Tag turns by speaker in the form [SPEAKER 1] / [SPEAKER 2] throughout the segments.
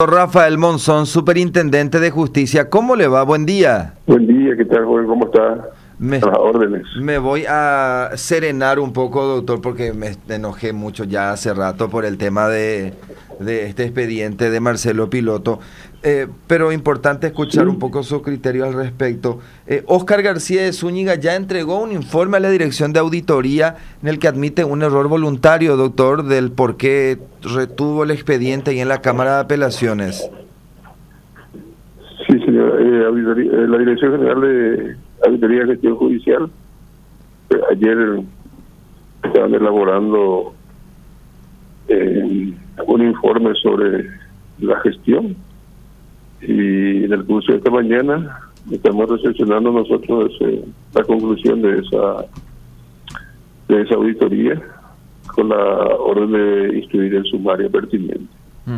[SPEAKER 1] Rafael Monzón, Superintendente de Justicia. ¿Cómo le va? Buen día.
[SPEAKER 2] Buen día, ¿qué tal, joven? ¿Cómo está? A las órdenes.
[SPEAKER 1] Me voy a serenar un poco, doctor, porque me enojé mucho ya hace rato por el tema de este expediente de Marcelo Piloto. Pero importante escuchar un poco su criterio al respecto. Óscar García de Zúñiga ya entregó un informe a la Dirección de Auditoría en el que admite un error voluntario, doctor, del por qué retuvo el expediente ahí en la Cámara de Apelaciones.
[SPEAKER 2] Sí, señor. La Dirección General de Auditoría y Gestión Judicial ayer estaban elaborando un informe sobre la gestión, y en el curso de esta mañana estamos recepcionando nosotros la conclusión de esa auditoría con la orden de instruir el sumario pertinente.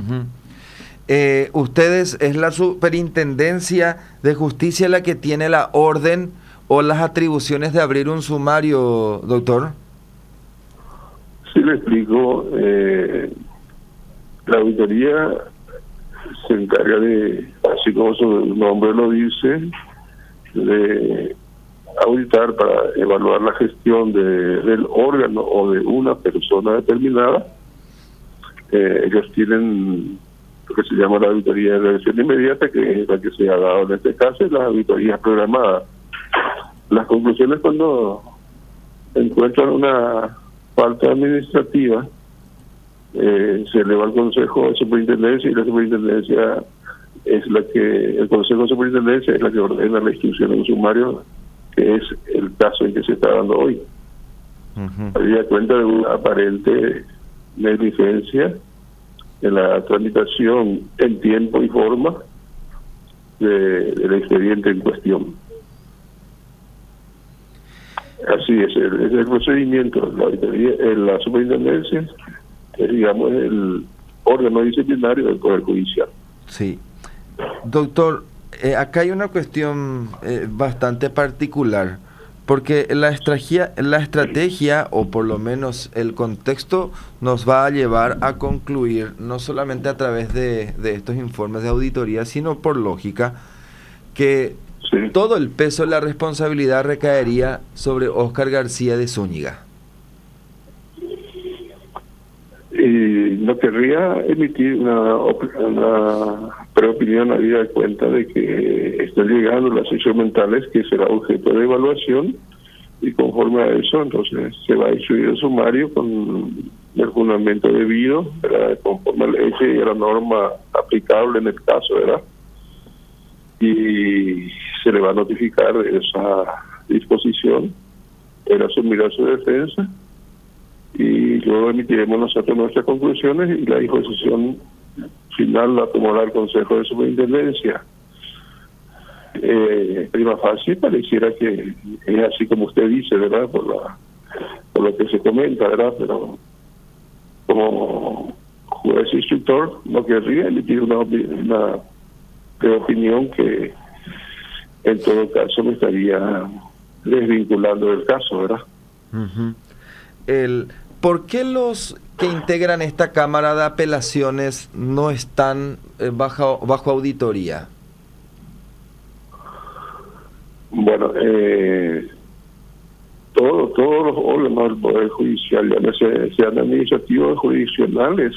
[SPEAKER 1] ¿Ustedes es la Superintendencia de Justicia la que tiene la orden o las atribuciones de abrir un sumario, doctor?
[SPEAKER 2] Sí, le explico. La auditoría se encarga de, así como su nombre lo dice, de auditar para evaluar la gestión del órgano o de una persona determinada. Ellos tienen lo que se llama la auditoría de revisión inmediata, que es la que se ha dado en este caso, y las auditorías programadas. Las conclusiones, cuando encuentran una falta administrativa, se eleva al Consejo de Superintendencia, y la Superintendencia es la que, el Consejo de Superintendencia es la que ordena la instrucción de un sumario, que es el caso en que se está dando hoy. Había cuenta de una aparente negligencia en la tramitación en tiempo y forma del expediente en cuestión. Así es el procedimiento de la auditoría en la superintendencia, es, digamos, el órgano disciplinario del Poder Judicial.
[SPEAKER 1] Sí. Doctor, acá hay una cuestión bastante particular, porque la estrategia, o por lo menos el contexto, nos va a llevar a concluir, no solamente a través de estos informes de auditoría, sino por lógica, que todo el peso de la responsabilidad recaería sobre Óscar García de Zúñiga.
[SPEAKER 2] Y no querría emitir una preopinión, habida cuenta de que están llegando las instrumentales que será objeto de evaluación, y conforme a eso entonces se va a instruir el sumario con el fundamento debido, ¿verdad?, conforme a la ley y a la norma aplicable en el caso, ¿verdad? Y se le va a notificar esa disposición, él asumirá su defensa, y luego emitiremos nosotros nuestras conclusiones, y la disposición final la tomará el Consejo de Superintendencia. Prima facie pareciera que es así como usted dice, ¿verdad?, por lo que se comenta, ¿verdad? Pero como juez instructor no querría emitir una opinión que en todo caso me estaría desvinculando del caso, ¿verdad?
[SPEAKER 1] ¿Por qué los que integran esta Cámara de Apelaciones no están bajo auditoría?
[SPEAKER 2] Bueno, todos los órganos del Poder Judicial, ya sean administrativos o jurisdiccionales,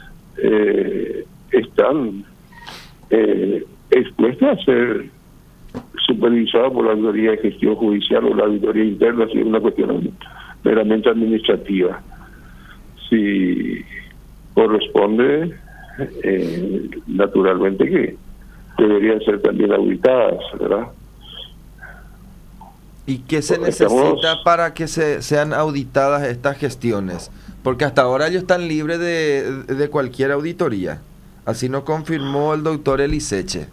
[SPEAKER 2] están expuestos a ser supervisados por la Auditoría de Gestión Judicial o la Auditoría Interna, si es una cuestión meramente administrativa. Si corresponde, naturalmente que deberían ser también auditadas, ¿verdad?
[SPEAKER 1] ¿Y qué se necesita para que sean auditadas estas gestiones? Porque hasta ahora ellos están libres de cualquier auditoría. Así nos confirmó el doctor Eliseche.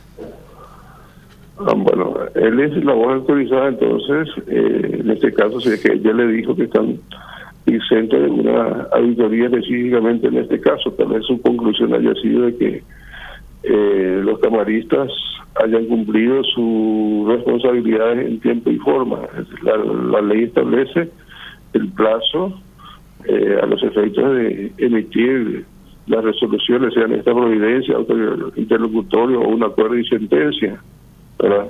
[SPEAKER 2] Bueno, él es la voz autorizada, entonces, en este caso, si es que ella le dijo que están exentos de una auditoría específicamente en este caso, tal vez su conclusión haya sido de que los camaristas hayan cumplido sus responsabilidades en tiempo y forma. La ley establece el plazo a los efectos de emitir las resoluciones sean esta providencia, otro interlocutorio o un acuerdo y sentencia, ¿verdad?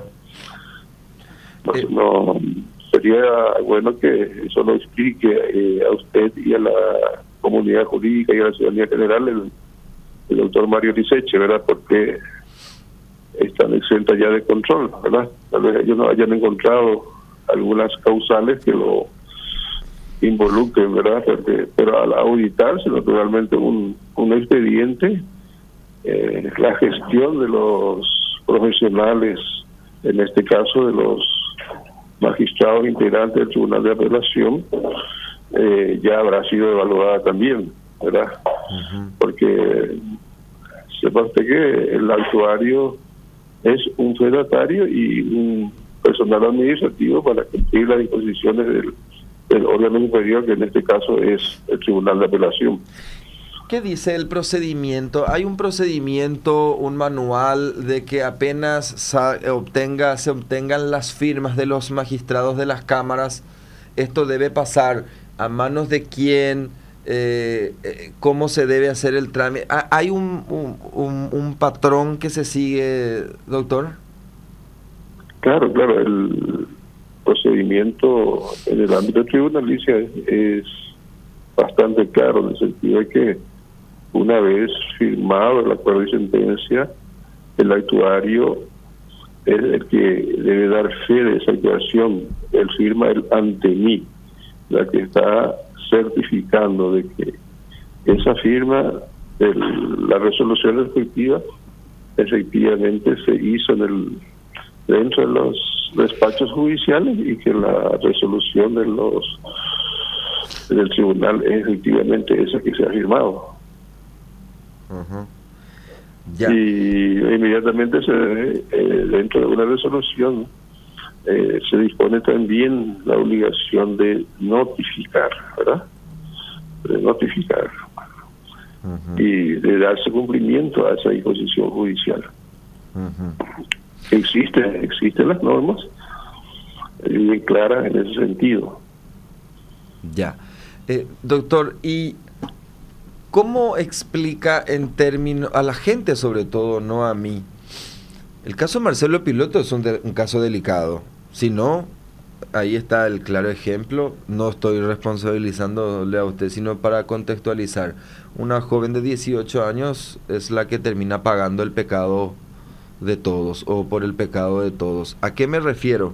[SPEAKER 2] No, sería bueno que eso lo explique a usted y a la comunidad jurídica y a la ciudadanía general el doctor Mario Liceche, ¿verdad? Porque están exentas ya de control, ¿verdad? Tal vez ellos no hayan encontrado algunas causales que lo involucren, ¿verdad? Pero al auditarse naturalmente un expediente, la gestión de los profesionales, en este caso de los magistrados integrantes del Tribunal de Apelación, ya habrá sido evaluada también, ¿verdad? Porque sepa usted que el actuario es un fedatario y un personal administrativo para cumplir las disposiciones del órgano superior, que en este caso es el Tribunal de Apelación.
[SPEAKER 1] ¿Qué dice el procedimiento? ¿Hay un procedimiento, un manual de que apenas se obtengan las firmas de los magistrados de las cámaras, esto debe pasar a manos de quién? ¿Cómo se debe hacer el trámite? ¿Hay un patrón que se sigue, doctor?
[SPEAKER 2] Claro, el procedimiento en el ámbito tribunalicio es bastante claro, en el sentido de que una vez firmado el acuerdo de sentencia, el actuario es el que debe dar fe de esa actuación. Él firma el ante mí, la que está certificando de que esa firma, la resolución respectiva, efectivamente se hizo dentro de los despachos judiciales y que la resolución del tribunal es efectivamente esa que se ha firmado.
[SPEAKER 1] Ya.
[SPEAKER 2] Y inmediatamente se debe, dentro de una resolución, se dispone también la obligación de notificar, ¿verdad? De notificar y de darse cumplimiento a esa disposición judicial. Existen las normas bien claras en ese sentido.
[SPEAKER 1] Ya. Doctor, ¿y cómo explica en términos, a la gente sobre todo, no a mí? El caso Marcelo Piloto es un caso delicado. Si no, ahí está el claro ejemplo. No estoy responsabilizándole a usted, sino para contextualizar. Una joven de 18 años es la que termina pagando el pecado de todos, o por el pecado de todos. ¿A qué me refiero?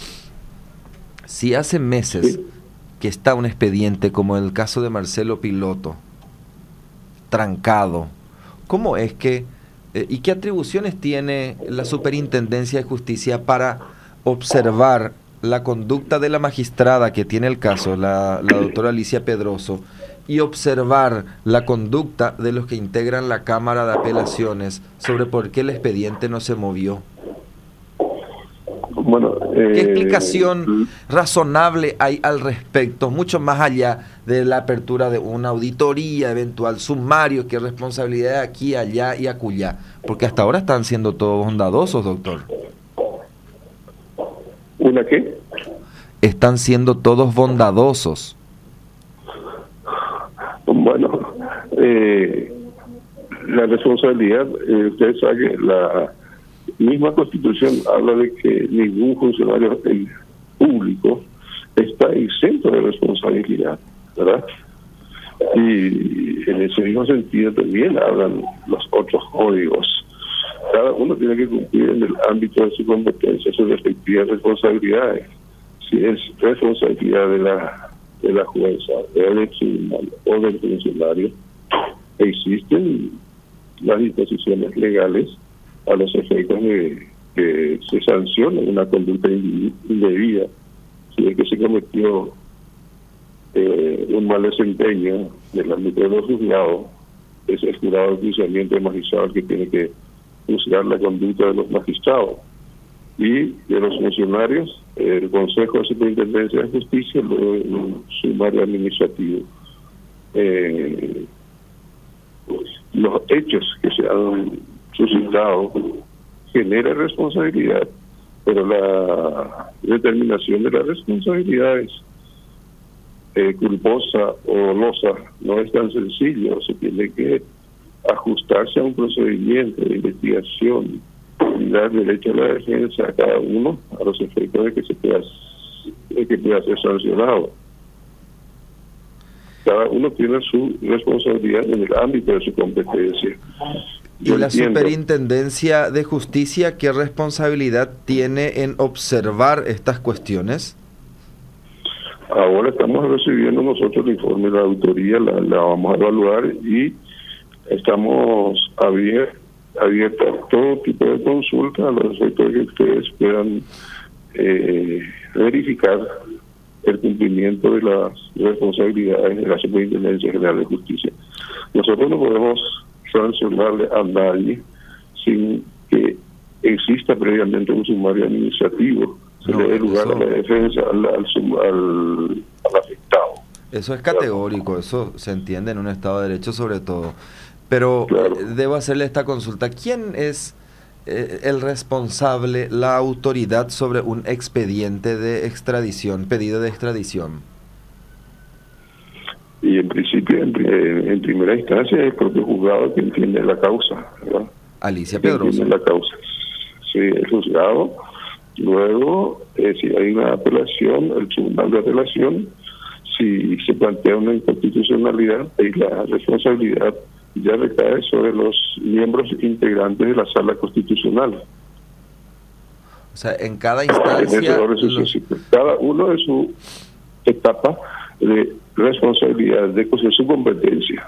[SPEAKER 1] Si hace meses que está un expediente, como en el caso de Marcelo Piloto, trancado, ¿cómo es que, y qué atribuciones tiene la Superintendencia de Justicia para observar la conducta de la magistrada que tiene el caso, la doctora Alicia Pedroso, y observar la conducta de los que integran la Cámara de Apelaciones sobre por qué el expediente no se movió?
[SPEAKER 2] Bueno,
[SPEAKER 1] ¿qué explicación razonable hay al respecto, mucho más allá de la apertura de una auditoría eventual, sumario, qué responsabilidad aquí, allá y acullá? Porque hasta ahora están siendo todos bondadosos, doctor.
[SPEAKER 2] ¿Una qué?
[SPEAKER 1] Están siendo todos bondadosos.
[SPEAKER 2] Bueno, la responsabilidad, ustedes saben que la misma Constitución habla de que ningún funcionario público está exento de responsabilidad, ¿verdad? Y en ese mismo sentido también hablan los otros códigos. Cada uno tiene que cumplir en el ámbito de su competencia sus respectivas responsabilidades. Si es responsabilidad de la jueza, del tribunal o del funcionario, existen las disposiciones legales a los efectos de que se sancione una conducta indebida si es que se cometió un mal desempeño del ámbito de los juzgados. Es el jurado de enjuiciamiento de magistrados que tiene que juzgar la conducta de los magistrados, y de los funcionarios el Consejo de Superintendencia de Justicia, luego un sumario administrativo. Los hechos que se han suscitado genera responsabilidad, pero la determinación de las responsabilidades culposa o dolosa no es tan sencillo. Se tiene que ajustarse a un procedimiento de investigación y dar derecho a la defensa a cada uno a los efectos de que pueda ser sancionado. Cada uno tiene su responsabilidad en el ámbito de su competencia.
[SPEAKER 1] ¿Y la Superintendencia de Justicia qué responsabilidad tiene en observar estas cuestiones?
[SPEAKER 2] Ahora estamos recibiendo nosotros el informe de la auditoría, la vamos a evaluar y estamos abiertos a todo tipo de consulta a los efectos de que ustedes puedan verificar el cumplimiento de las responsabilidades de la Superintendencia General de Justicia. Nosotros no podemos sancionarle a nadie sin que exista previamente un sumario administrativo. Se le dé lugar a la defensa al afectado.
[SPEAKER 1] Eso es categórico, eso se entiende en un Estado de Derecho sobre todo. Pero
[SPEAKER 2] claro,
[SPEAKER 1] debo hacerle esta consulta. ¿Quién es el responsable, la autoridad sobre un expediente de extradición, pedido de extradición?
[SPEAKER 2] Y en principio, en primera instancia, el propio juzgado que entiende la causa, ¿verdad?
[SPEAKER 1] Alicia Pedroso.
[SPEAKER 2] La causa. Sí, el juzgado. Luego, si hay una apelación, el tribunal de apelación, si se plantea una inconstitucionalidad, y la responsabilidad ya recae sobre los miembros integrantes de la Sala Constitucional.
[SPEAKER 1] O sea, en cada instancia...
[SPEAKER 2] Cada uno de su etapa de responsabilidad, de su competencia.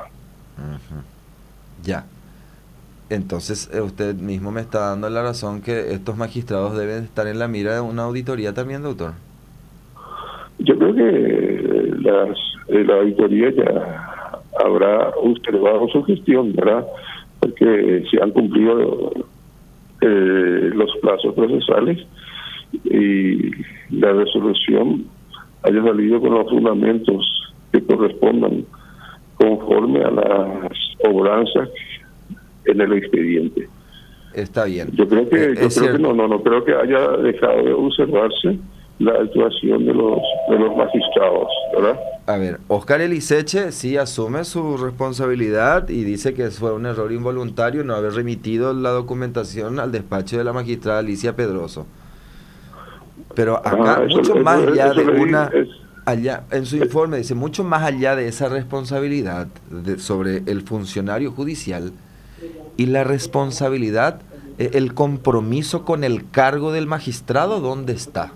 [SPEAKER 1] Ya. Entonces, usted mismo me está dando la razón que estos magistrados deben estar en la mira de una auditoría también, doctor.
[SPEAKER 2] Yo creo que la auditoría ya habrá observado su gestión, ¿verdad? Porque se han cumplido los plazos procesales y la resolución haya salido con los fundamentos que correspondan conforme a las obranzas en el expediente.
[SPEAKER 1] Está bien.
[SPEAKER 2] Yo creo que no creo que haya dejado de observarse la actuación de los magistrados, ¿verdad?
[SPEAKER 1] A ver, Óscar Eliseche sí asume su responsabilidad y dice que fue un error involuntario no haber remitido la documentación al despacho de la magistrada Alicia Pedroso. Pero acá, allá en su informe dice, mucho más allá de esa responsabilidad sobre el funcionario judicial y la responsabilidad, el compromiso con el cargo del magistrado, ¿dónde está?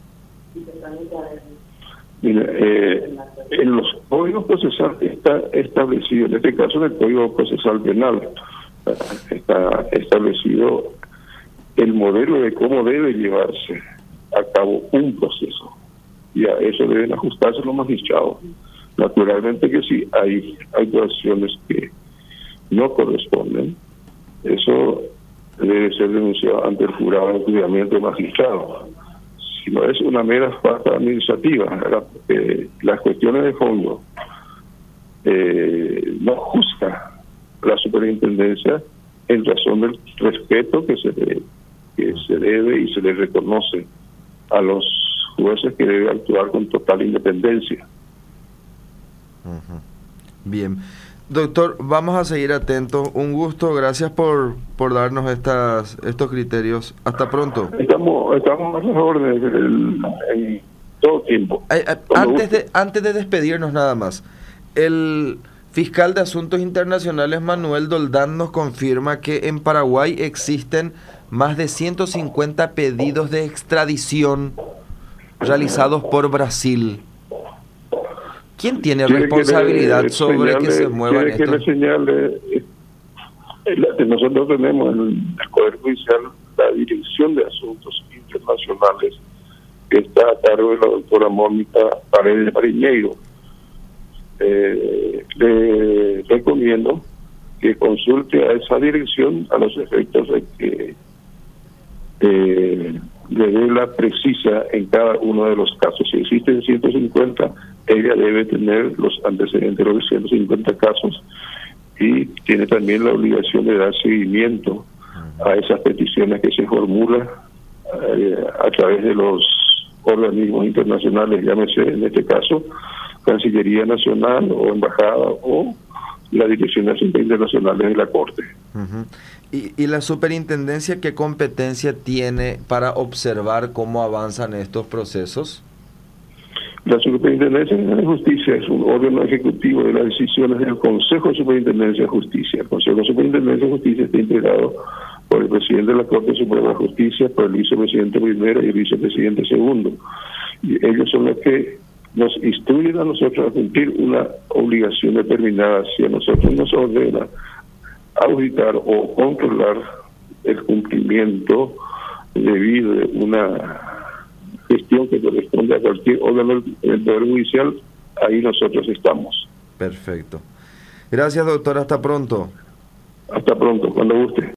[SPEAKER 2] Mira, en los códigos procesales está establecido, en este caso en el Código Procesal Penal, está establecido el modelo de cómo debe llevarse a cabo un proceso, y a eso deben ajustarse los magistrados. Naturalmente que si hay actuaciones que no corresponden, eso debe ser denunciado ante el jurado de cuidamiento de magistrados. Si no es una mera falta administrativa, las cuestiones de fondo no juzga la superintendencia en razón del respeto que se debe y se le reconoce a los jueces, que debe actuar con total independencia.
[SPEAKER 1] Bien. Doctor, vamos a seguir atentos. Un gusto, gracias por darnos estos criterios. Hasta pronto.
[SPEAKER 2] Estamos a las órdenes en todo tiempo.
[SPEAKER 1] Antes de despedirnos nada más, el fiscal de Asuntos Internacionales Manuel Doldán nos confirma que en Paraguay existen más de 150 pedidos de extradición realizados por Brasil. ¿Quién tiene responsabilidad sobre que se muevan estos?
[SPEAKER 2] Que le señale, nosotros tenemos en el Poder Judicial la Dirección de Asuntos Internacionales, que está a cargo de la doctora Mónica Paredes Mariñeiro. Le recomiendo que consulte a esa dirección a los efectos de que le dé la precisa en cada uno de los casos. Si existen 150, ella debe tener los antecedentes de los 150 casos y tiene también la obligación de dar seguimiento a esas peticiones que se formulan a través de los organismos internacionales, llámese en este caso Cancillería Nacional o Embajada o la Dirección de Asuntos Internacionales de la Corte.
[SPEAKER 1] Ujú. ¿Y la superintendencia qué competencia tiene para observar cómo avanzan estos procesos?
[SPEAKER 2] La Superintendencia de Justicia es un órgano ejecutivo de las decisiones del Consejo de Superintendencia de Justicia. El Consejo de Superintendencia de Justicia está integrado por el presidente de la Corte Suprema de Justicia, por el vicepresidente primero y el vicepresidente segundo. Y ellos son los que nos instruyen a nosotros a cumplir una obligación determinada. Si a nosotros nos ordena auditar o controlar el cumplimiento debido de una gestión que corresponde a cualquier órgano del Poder Judicial, ahí nosotros estamos.
[SPEAKER 1] Perfecto. Gracias, doctor. Hasta pronto.
[SPEAKER 2] Hasta pronto, cuando guste.